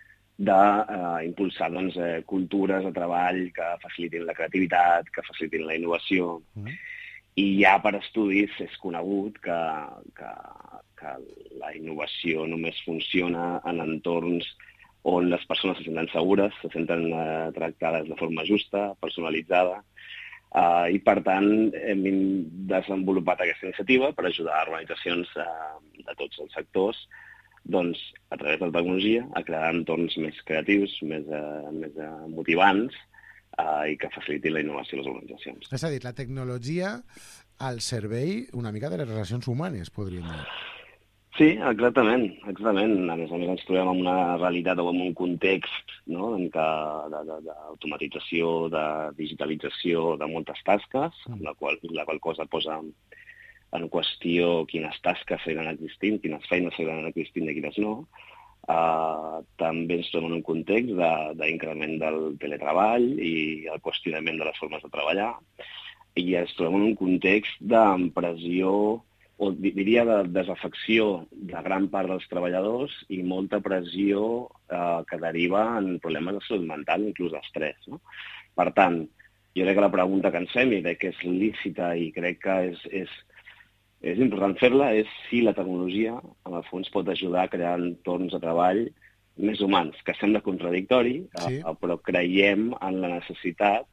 d'impulsar doncs, eh, cultures de treball que facilitin la creativitat, que facilitin la innovació. Mm. I ja per estudis és conegut que, que, que la innovació només funciona en entorns on les persones se senten segures, se senten eh, tractades de forma justa, personalitzada, eh, i per tant hem desenvolupat aquesta iniciativa per ajudar organitzacions eh, de tots els sectors doncs, a través de la tecnologia, a crear entorns més creatius, més, eh, més eh, motivants eh, i que facilitin la innovació a les organitzacions. És a dir, la tecnologia al servei una mica de les relacions humanes, podríem dir. Sí, exactament, exactament. A més a més ens trobem en una realitat o en un context, no?, en què d'automatització, de digitalització de moltes tasques, la qual, la qual cosa posa en qüestió quines tasques seguiran existint, quines feines seguiran existint i quines no. Uh, també ens trobem en un context d'increment de, del teletreball i el qüestionament de les formes de treballar. I ens trobem en un context d'impressió, o diria de desafecció de gran part dels treballadors i molta pressió uh, que deriva en problemes de salut mental, inclús d'estrès. No? Per tant, jo crec que la pregunta que ens fem, i crec que és lícita i crec que és, és És important fer-la, és si la tecnologia, en el fons, pot ajudar a crear entorns de treball més humans, que sembla contradictori, sí. eh, però creiem en la necessitat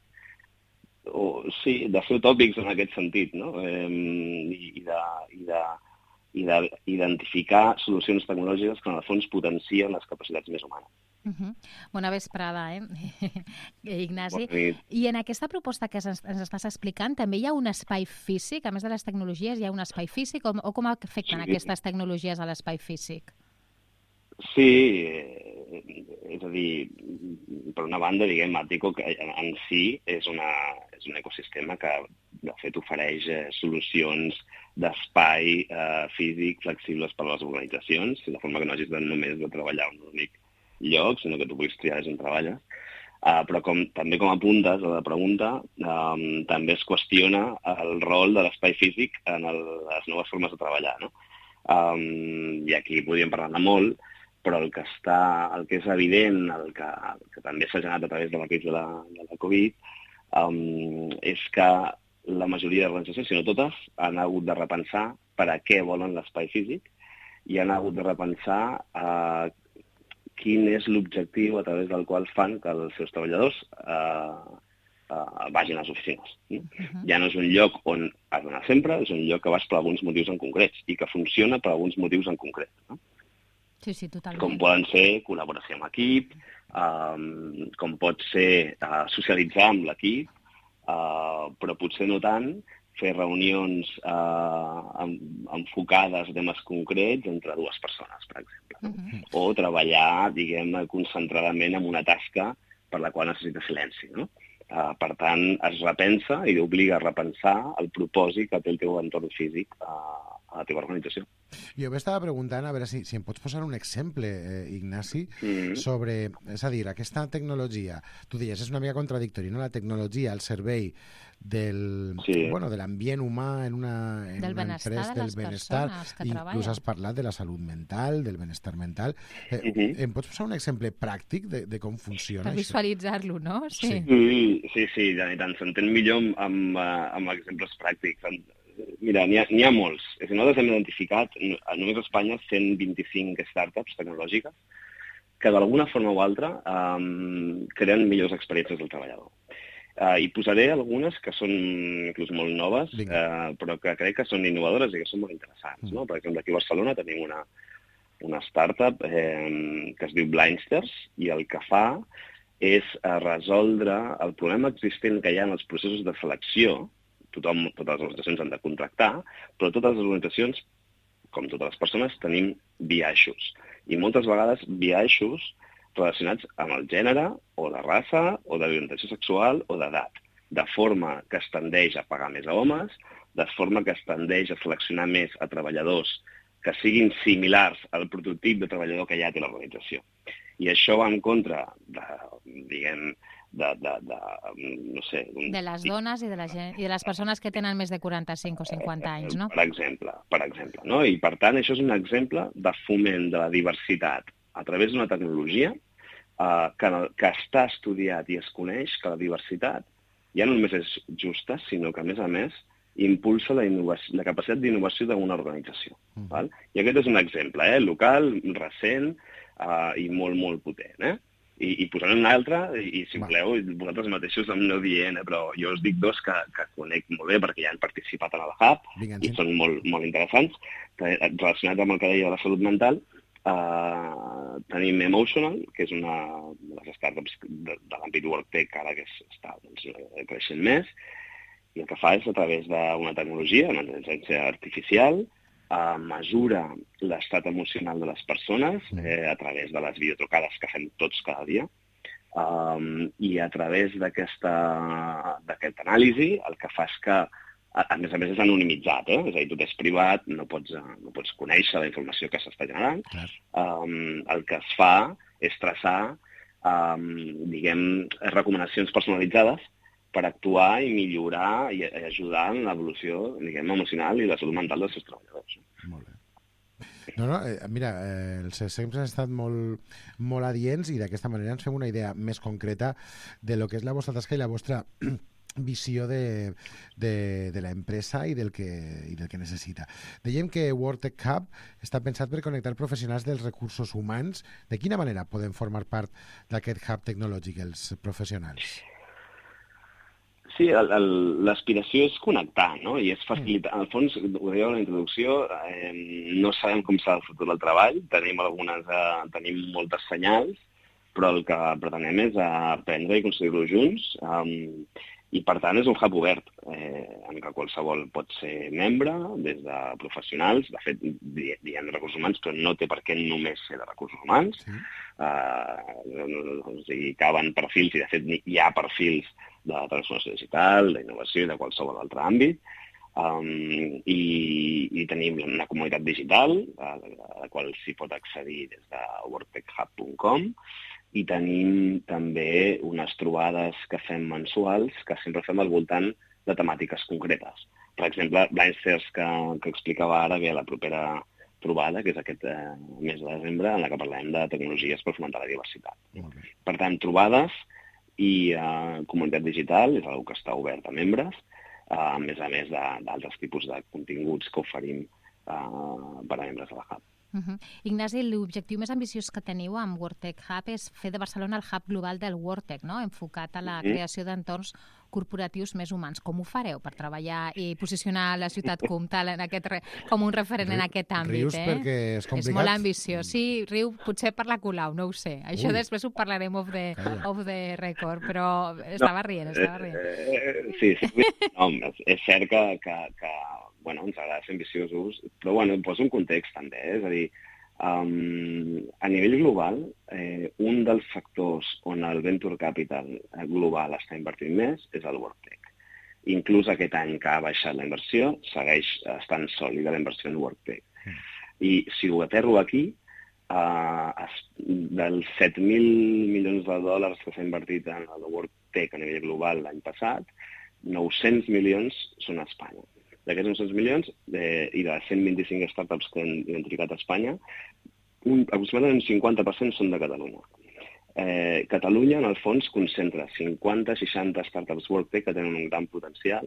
o, sí, de ser utòpics en aquest sentit, no? Eh, i de, i de, i d'identificar solucions tecnològiques que, en el fons, potencien les capacitats més humanes. Uh-huh. Bona vesprada, eh, Ignasi. Bona nit. I en aquesta proposta que ens, ens estàs explicant també hi ha un espai físic, a més de les tecnologies, hi ha un espai físic o, o com afecten Sí. aquestes tecnologies a l'espai físic? Sí, eh, és a dir, per una banda, diguem, Atico que en, en si és, una, és un ecosistema que, de fet, ofereix eh, solucions d'espai eh, físic flexibles per a les organitzacions, de forma que no hagis de només de treballar en un únic lloc, sinó que tu puguis triar on treballes. Uh, però com, també com apuntes a la pregunta, um, també es qüestiona el rol de l'espai físic en el, les noves formes de treballar, no? Um, I aquí podríem parlar molt, però el que, està, el que és evident, el que, el que també s'ha generat a través de la crisi de la, de la Covid, um, és que la majoria d'organitzacions, si no totes, han hagut de repensar per a què volen l'espai físic i han hagut de repensar uh, quin és l'objectiu a través del qual fan que els seus treballadors uh, uh, vagin a les oficines. No? Uh-huh. Ja no és un lloc on has d'anar sempre, és un lloc que vas per alguns motius en concrets i que funciona per alguns motius en concret. No? Sí, sí, totalment. Com poden ser col·laboració amb equip, um, com pot ser uh, socialitzar amb l'equip, uh, però potser no tant fer reunions uh, en, enfocades a temes concrets entre dues persones, per exemple. Uh-huh. O treballar, diguem, concentradament en una tasca per la qual necessita silenci, no? Uh, per tant, es repensa i obliga a repensar el propòsit que té el teu entorn físic uh, a la teva organització. Jo m'estava preguntant, a veure si, si em pots posar un exemple, eh, Ignasi, mm-hmm. sobre, és a dir, aquesta tecnologia, tu deies, és una mica contradictori, no? La tecnologia al servei del, sí. bueno, de l'ambient humà en una, en del una benestar empresa, de del les benestar, persones que inclús treballen. has parlat de la salut mental, del benestar mental. Eh, Mm-hmm. Em pots posar un exemple pràctic de, de com funciona Per això? visualitzar-lo, no? Sí. Sí, sí, sí, i tant, s'entén millor amb, amb, amb exemples pràctics. Mira, n'hi ha, n'hi ha molts. És a dir, nosaltres hem identificat, només a Espanya, cent vint-i-cinc startups tecnològiques que d'alguna forma o altra um, creen millors experiències del treballador. Uh, I posaré algunes que són inclús molt noves, uh, però que crec que són innovadores i que són molt interessants. Mm. No? Per exemple, aquí a Barcelona tenim una, una startup eh, que es diu Blindsters i el que fa és uh, resoldre el problema existent que hi ha en els processos de selecció. Tothom, totes les organitzacions han de contractar, però totes les organitzacions, com totes les persones, tenim biaixos. I moltes vegades biaixos relacionats amb el gènere, o de raça, o d'orientació sexual, o d'edat. De forma que es tendeix a pagar més a homes, de forma que es tendeix a seleccionar més a treballadors que siguin similars al prototip de treballador que ja té l'organització. I això va en contra de, diguem, de, de, de, no sé... Un... De les dones i de, la gent, i de les persones que tenen més de quaranta-cinc o cinquanta anys, no? Per exemple, per exemple, no? I per tant això és un exemple de foment de la diversitat a través d'una tecnologia eh, que, que està estudiat i es coneix que la diversitat ja no només és justa, sinó que a més a més impulsa la, innovació, la capacitat d'innovació d'una organització. Mm. Val? I aquest és un exemple, eh? Local, recent eh, i molt, molt potent, eh? I, i posaré un altre, i, i si voleu, vosaltres mateixos em aneu dient, eh, però jo us dic dos que, que conec molt bé perquè ja han participat en el Hub Vinga, i són molt, molt interessants. Relacionats amb el que deia de la salut mental, eh, tenim Emotional, que és una de les startups de, de l'àmbit WorkTech, ara que està doncs, creixent més, i el que fa és, a través d'una tecnologia, una intel·ligència artificial, Uh, mesura l'estat emocional de les persones eh, a través de les videotrucades que fem tots cada dia. Um, I a través d'aquesta d'aquest anàlisi el que fa és que, a, a més a més és anonimitzat, eh? És a dir, tot és privat, no pots, no pots conèixer la informació que s'està generant. Um, el que es fa és traçar um, diguem, recomanacions personalitzades per actuar i millorar i ajudar en l'evolució, diguem, emocional i la salut mental dels seus treballadors. Molt bé. No, no, eh, mira, eh, els exemples han estat molt, molt adients i d'aquesta manera ens fem una idea més concreta de lo que és la vostra tasca i la vostra visió de, de, de l'empresa i del, que, i del que necessita. Dèiem que WorkTech Hub està pensat per connectar professionals dels recursos humans. De quina manera poden formar part d'aquest hub tecnològic els professionals? Sí, l'aspiració és connectar, no? I és facilitar. En el fons, ho deia a la introducció, eh, no sabem com serà el futur del treball, tenim algunes, eh, tenim moltes senyals, però el que pretenem és aprendre i construir-lo junts, um, i per tant és un hub obert, eh, en què qualsevol pot ser membre, des de professionals, de fet diem de recursos humans, però no té per què només ser de recursos humans, sí. uh, o sigui, caben perfils, i de fet hi ha perfils de transformació digital, d'innovació i de qualsevol altre àmbit, um, i, i tenim una comunitat digital, a la qual s'hi pot accedir des de worktech hub punt com, i tenim també unes trobades que fem mensuals que sempre fem al voltant de temàtiques concretes. Per exemple, Blindsters, que, que explicava ara, ve a la propera trobada, que és aquest eh, mes de desembre, en la que parlem de tecnologies per fomentar la diversitat. Per tant, trobades i eh, comunitat digital és una que està obert a membres, eh, a més a més d'altres tipus de continguts que oferim eh, per a membres de la Hub. Uh-huh. Ignasi, l'objectiu més ambiciós que teniu amb WorldTech Hub és fer de Barcelona el hub global del WorldTech, no? Enfocat a la mm. creació d'entorns corporatius més humans. Com ho fareu per treballar i posicionar la ciutat comtal en aquest re... com un referent en aquest àmbit? Rius eh? perquè és complicat. És molt ambiciós. Sí, riu potser per la Colau, no ho sé. Això Ui. després ho parlarem off the, off the record, però estava rient, estava rient. Eh, sí, sí, no, és cert que, que, que bueno, ens agrada ser ambiciosos, però bueno, poso un context també, eh? És a dir, um, a nivell global, eh, un dels factors on el venture capital global està invertint més és el WorldTech. Inclús aquest any que ha baixat la inversió, segueix estant sòlida la inversió en WorldTech. Mm. I si ho aterro aquí, uh, dels set mil milions de dòlars que s'ha invertit en el WorldTech a nivell global l'any passat, nou-cents milions són a Espanya. D'aquests nou-cents milions eh, i de cent vint-i-cinc startups que hem identificat a Espanya, un, aproximadament un cinquanta per cent són de Catalunya. Eh, Catalunya, en el fons, concentra cinquanta seixanta startups WorldTech que tenen un gran potencial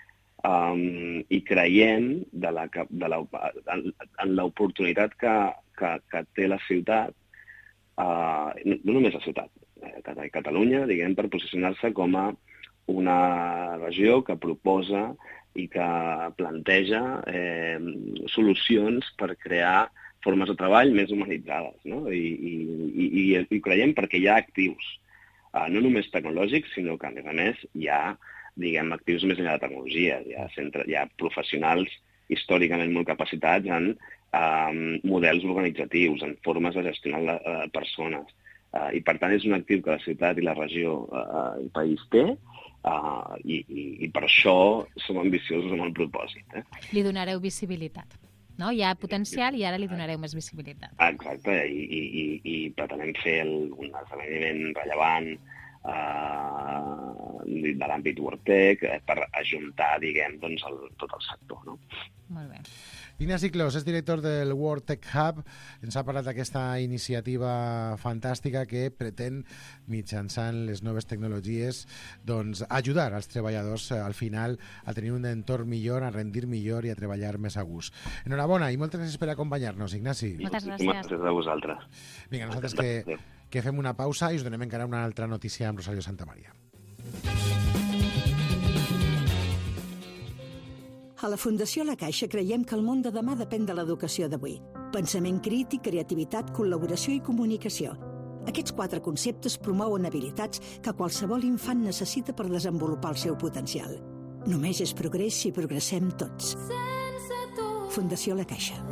um, i creiem de la, de la, en, en l'oportunitat que, que, que té la ciutat, uh, no, no només la ciutat, eh, Catalunya, diguem, per posicionar-se com a una regió que proposa i que planteja eh, solucions per crear formes de treball més humanitzades, no? I, i, i, i creiem perquè hi ha actius, uh, no només tecnològics, sinó que, a més a més, hi ha, diguem, actius més enllà de tecnologia. Hi ha, centre, hi ha professionals històricament molt capacitats en um, models organitzatius, en formes de gestionar uh, persones. Uh, I, per tant, és un actiu que la ciutat i la regió, uh, el país té, Uh, i, i, i per això som ambiciosos amb el propòsit. Eh? Li donareu visibilitat, no? Hi ha potencial i ara li donareu més visibilitat. Exacte, i, i, i, i pretenem fer el, un esdeveniment rellevant uh, de l'àmbit WorldTech eh, per ajuntar, diguem, doncs, el, tot el sector. No? Molt bé. Ignasi Clos és director del WorldTech Hub. Ens ha parlat d'aquesta iniciativa fantàstica que pretén, mitjançant les noves tecnologies, doncs, ajudar els treballadors al final a tenir un entorn millor, a rendir millor i a treballar més a gust. Enhorabona i moltes gràcies per acompanyar-nos, Ignasi. Moltes gràcies. Moltes gràcies a vosaltres. Vinga, nosaltres que, que fem una pausa i us donem encara una altra notícia amb Rosario Santamaría. A la Fundació La Caixa creiem que el món de demà depèn de l'educació d'avui. Pensament crític, creativitat, col·laboració i comunicació. Aquests quatre conceptes promouen habilitats que qualsevol infant necessita per desenvolupar el seu potencial. Només és progrés si progressem tots. Fundació La Caixa.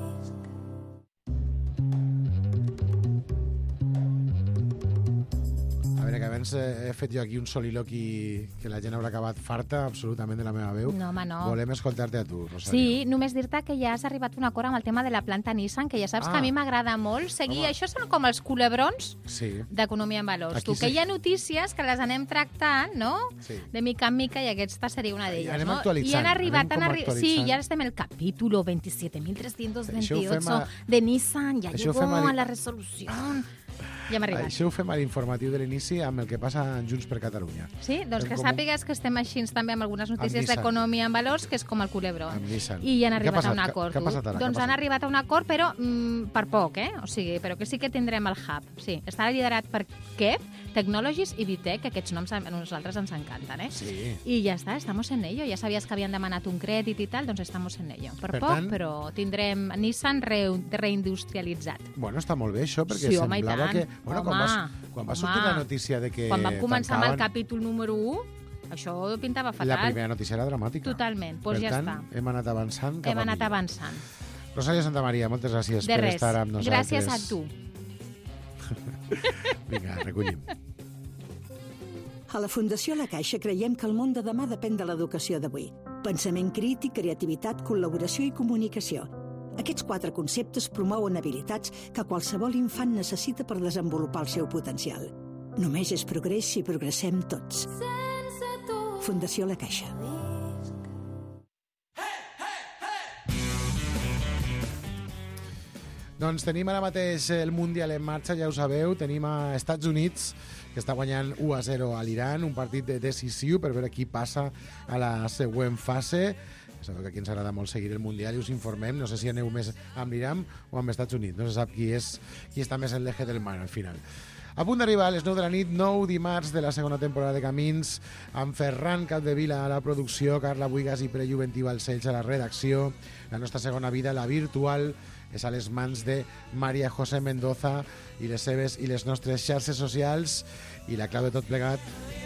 A veure, que abans he fet jo aquí un soliloqui que la gent haurà acabat farta absolutament de la meva veu. No, home, no. Volem escoltar-te a tu, Rosario. Sí, només dir-te que ja has arribat a un acord amb el tema de la planta Nissan, que ja saps ah. que a mi m'agrada molt seguir. Home. Això són com els culebrons sí. d'economia en valors. Aquí tu, que sí. hi ha notícies que les anem tractant, no? Sí. De mica en mica, i aquesta seria una d'elles, anem no? actualitzant. I han arribat, anem han arri... actualitzant. Sí, ja estem en el capítulo veintisiete mil trescientos veintiocho a... de Nissan, ja això llegó a... a la resolució. Ja hem arribat. Això ho fem a l'informatiu de l'inici amb el que passa en Junts per Catalunya. Sí? Doncs que com... sàpigues que estem així també amb algunes notícies d'economia en valors, que és com el culebro. Amb Nissan. I ja han arribat a un acord. Què ha passat ara? Doncs han arribat a un acord, però mm, per poc, eh? O sigui, però que sí que tindrem el hub. Sí, estarà liderat per Kev, Technologies i Vitec, que aquests noms a nosaltres ens encanten, eh? Sí. I ja està, estamos en ello. Ja sabies que havien demanat un crèdit i tal, doncs estamos en ello. Per, per poc, tant... però tindrem Nissan re reindustrialitzat. Bueno, està molt bé això, perquè sí, home, semblava que... Bueno, home. quan vas, Quan va sortir la notícia de que Quan vam començar amb el tancaven- capítol número u, això pintava fatal. La primera notícia era dramàtica. Totalment, doncs per ja tant, està. hem anat avançant cap Hem a anat millor. avançant. Rosario Santamaria, moltes gràcies De per res. estar amb nosaltres. Gràcies a tu. Vinga, recollim. A la Fundació La Caixa creiem que el món de demà depèn de l'educació d'avui. Pensament crític, creativitat, col·laboració i comunicació. Aquests quatre conceptes promouen habilitats que qualsevol infant necessita per desenvolupar el seu potencial. Només és progrés si progressem tots. Fundació La Caixa. Doncs tenim ara mateix el Mundial en marxa, ja ho sabeu. Tenim a Estats Units, que està guanyant u a zero a l'Iran, un partit decisiu per veure qui passa a la següent fase. Ja sabeu que aquí ens agrada molt seguir el Mundial i us informem. No sé si aneu més amb l'Iran o amb Estats Units. No se sap qui és qui està més en l'eje del mar al final. A punt d'arribar a les nou de la nit, nou dimarts de la segona temporada de Camins, amb Ferran Capdevila a la producció, Carla Buigas i Pere Juventí Balcells a la redacció. La nostra segona vida, la virtual, és a les mans de Maria José Mendoza i les seves i les nostres xarxes socials. I la clau de tot plegat,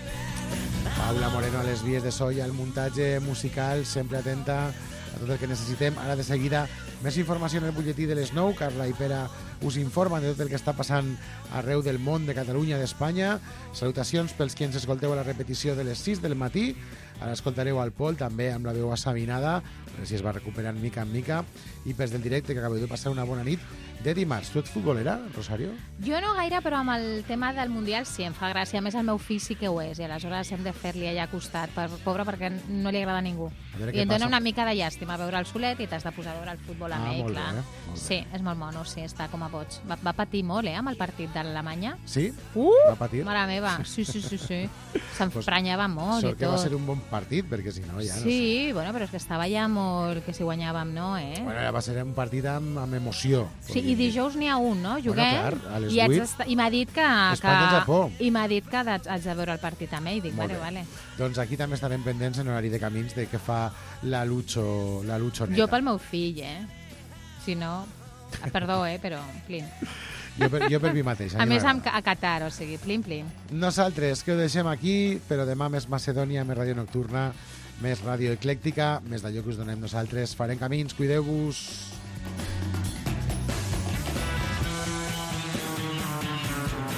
Paula Moreno a les vies de so i al muntatge musical, sempre atenta a tot el que necessitem. Ara de seguida, més informació en el butlletí de les nou. Carla i Pere us informen de tot el que està passant arreu del món, de Catalunya, d'Espanya. Salutacions pels que ens escolteu a la repetició de les sis del matí. Ara escoltareu al Pol, també amb la veu assavinada, a veure si es va recuperant mica en mica. I pels del directe, que acabeu de passar una bona nit de dimarts. Tu ets futbolera, Rosario? Jo no gaire, però amb el tema del Mundial sí, em fa gràcia. A més, el meu fill sí que ho és, i aleshores hem de fer-li allà a costat, per, pobre, perquè no li agrada a ningú. veure I què em dona passa. una mica de llàstima veure el solet i t'has de posar a veure el futbol amb Ah, ell, molt bé, clar. eh? Molt bé. Sí, és molt mono, sí, està com a boig. Va, va patir molt, eh, amb el partit de l'Alemanya. Sí? Uh! Va patir? Mare meva, sí, sí, sí, sí. S'emprenyava molt i Sort que va tot. ser un bon partit, perquè si no ja no sé. Sí, bueno, però és que estava ja molt que si guanyàvem, no, eh? Bueno, ja va ser un partit amb, amb emoció. Sí, i dijous n'hi ha un, no? Juguem. clar, a les i, haig vuit. d'estar- I m'ha dit que... Espanya-Japó. que I m'ha dit que haig haig de veure el partit amb ell. Dic, Molt vale, bé. vale. Doncs aquí també estarem pendents en horari de camins de què fa la Lucho, la Lucho Neta. Jo pel meu fill, eh? Si no... ah, Perdó, eh? Però, plin. Jo per, jo per mi mateix. A mi més, m'agrada. amb, a Qatar, o sigui, plin, plin. Nosaltres, que ho deixem aquí, però demà més Macedònia, més ràdio nocturna, més ràdio eclèctica, més d'allò que us donem nosaltres. Farem camins, cuideu-vos.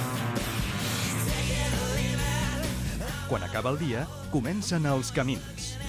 Quan acaba el dia, comencen els camins.